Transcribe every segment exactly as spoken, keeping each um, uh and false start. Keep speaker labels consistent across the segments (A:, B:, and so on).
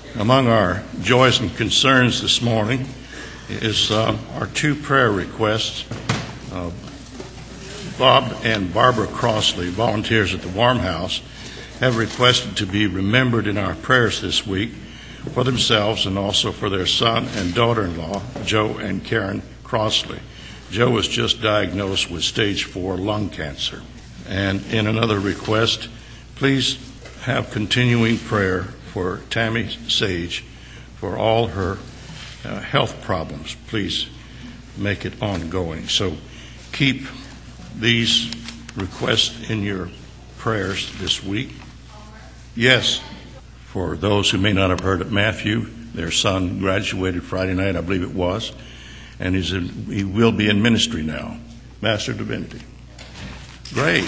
A: Among our joys and concerns this morning is uh, our two prayer requests. Uh, Bob and Barbara Crossley, volunteers at the Warm House, have requested to be remembered in our prayers this week for themselves and also for their son and daughter-in-law, Joe and Karen Crossley. Joe was just diagnosed with stage four lung cancer. And in another request, please have continuing prayer for Tammy Sage for all her uh, health problems. Please make it ongoing. So keep these requests in your prayers this week. Yes, for those who may not have heard it, Matthew, their son, graduated Friday night, I believe it was, and he's in, he will be in ministry now, Master of Divinity. Great.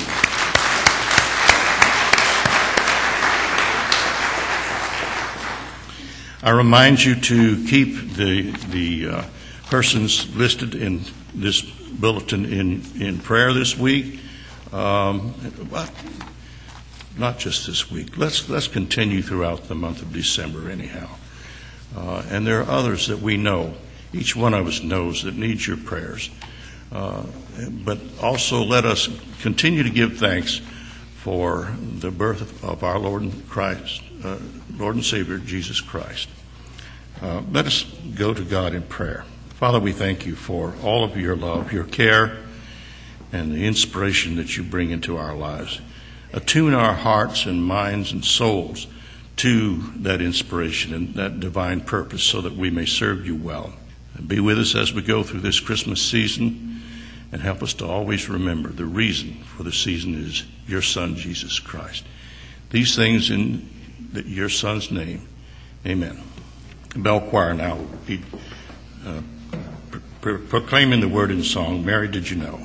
A: I remind you to keep the the uh, persons listed in this bulletin in, in prayer this week. Um, but not just this week. Let's let's continue throughout the month of December anyhow. Uh, and there are others that we know. Each one of us knows that needs your prayers. Uh, but also let us continue to give thanks for the birth of our Lord and Christ, uh, Lord and Savior, Jesus Christ. Uh, let us go to God in prayer. Father, we thank you for all of your love, your care, and the inspiration that you bring into our lives. Attune our hearts and minds and souls to that inspiration and that divine purpose so that we may serve you well. And be with us as we go through this Christmas season and help us to always remember the reason for the season is your Son, Jesus Christ. These things in the, your Son's name, amen. The bell choir now will be uh, pro- proclaiming the word in song, Mary, Did You Know?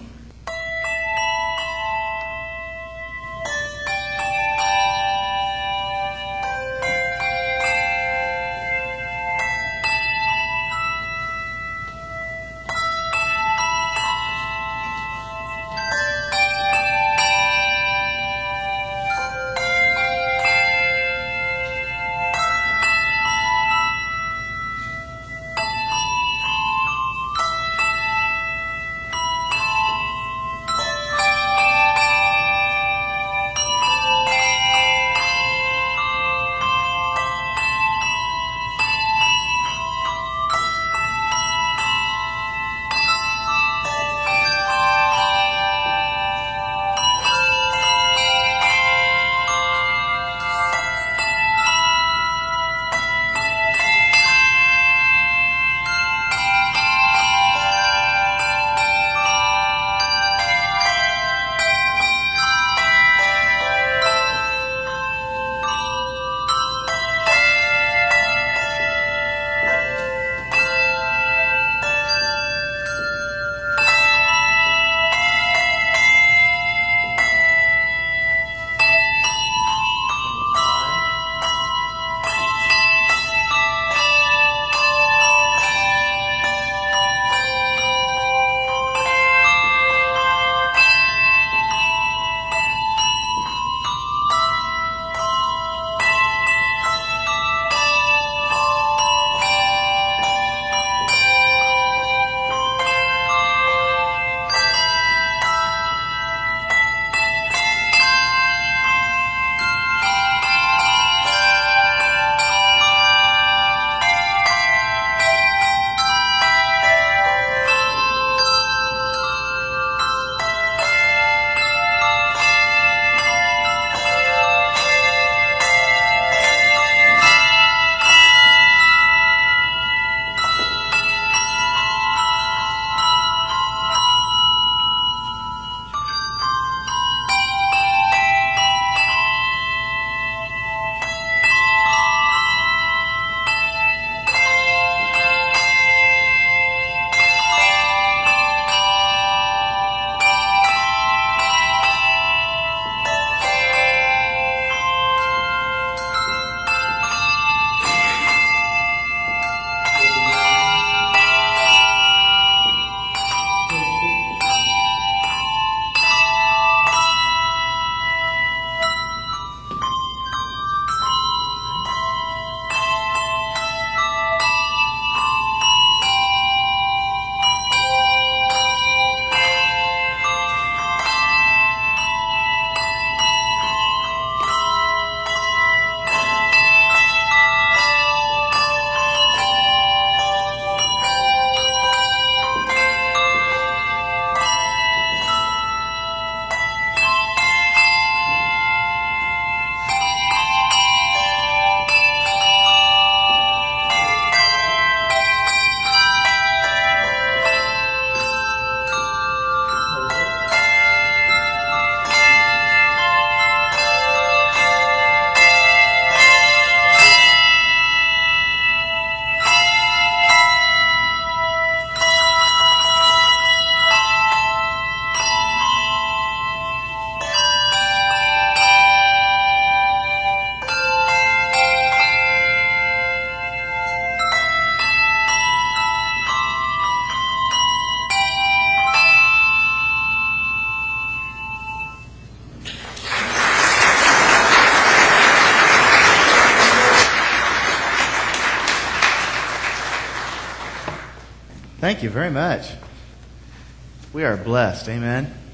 B: Thank you very much. We are blessed. Amen.